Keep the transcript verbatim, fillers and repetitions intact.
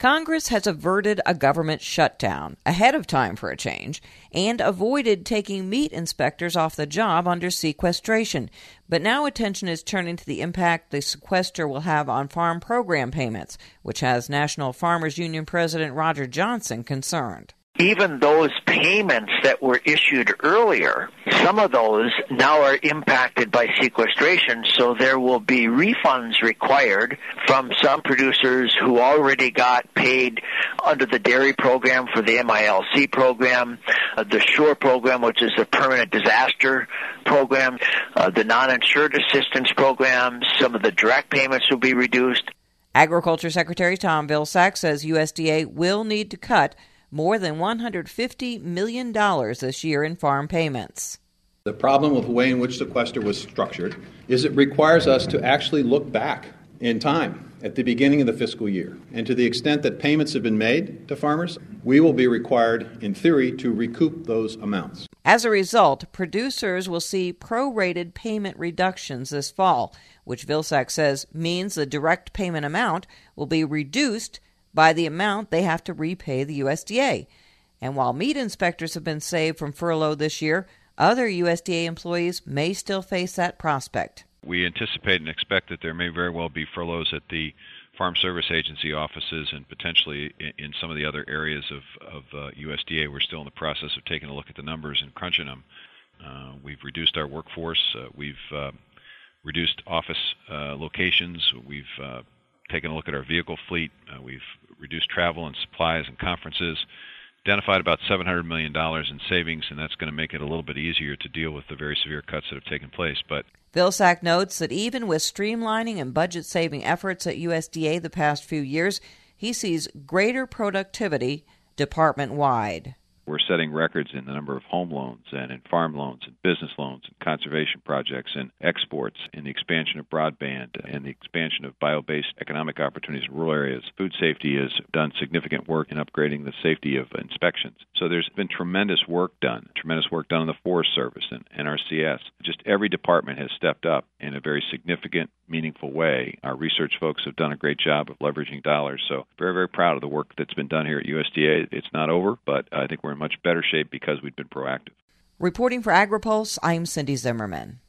Congress has averted a government shutdown ahead of time for a change and avoided taking meat inspectors off the job under sequestration. But now attention is turning to the impact the sequester will have on farm program payments, which has National Farmers Union President Roger Johnson concerned. Even those payments that were issued earlier, some of those now are impacted by sequestration, so there will be refunds required from some producers who already got paid under the dairy program for the M I L C program, uh, the SURE program, which is the permanent disaster program, uh, the non-insured assistance program. Some of the direct payments will be reduced. Agriculture Secretary Tom Vilsack says U S D A will need to cut more than one hundred fifty million dollars this year in farm payments. The problem with the way in which sequester was structured is it requires us to actually look back in time at the beginning of the fiscal year. And to the extent that payments have been made to farmers, we will be required, in theory, to recoup those amounts. As a result, producers will see prorated payment reductions this fall, which Vilsack says means the direct payment amount will be reduced by the amount they have to repay the U S D A. And while meat inspectors have been saved from furlough this year, other U S D A employees may still face that prospect. We anticipate and expect that there may very well be furloughs at the Farm Service Agency offices and potentially in some of the other areas of, of uh, U S D A. We're still in the process of taking a look at the numbers and crunching them. Uh, we've reduced our workforce. Uh, we've uh, reduced office uh, locations. We've uh, taken a look at our vehicle fleet. Uh, we've reduced travel and supplies and conferences, identified about seven hundred million dollars in savings, and that's going to make it a little bit easier to deal with the very severe cuts that have taken place. But Vilsack notes that even with streamlining and budget-saving efforts at U S D A the past few years, he sees greater productivity department-wide. We're setting records in the number of home loans and in farm loans and business loans and conservation projects and exports, in the expansion of broadband and the expansion of bio-based economic opportunities in rural areas. Food safety has done significant work in upgrading the safety of inspections. So there's been tremendous work done, tremendous work done in the Forest Service and N R C S. Just every department has stepped up in a very significant, meaningful way. Our research folks have done a great job of leveraging dollars. So very, very proud of the work that's been done here at U S D A. It's not over, but I think we're in much better shape because we've been proactive. Reporting for AgriPulse, I'm Cindy Zimmerman.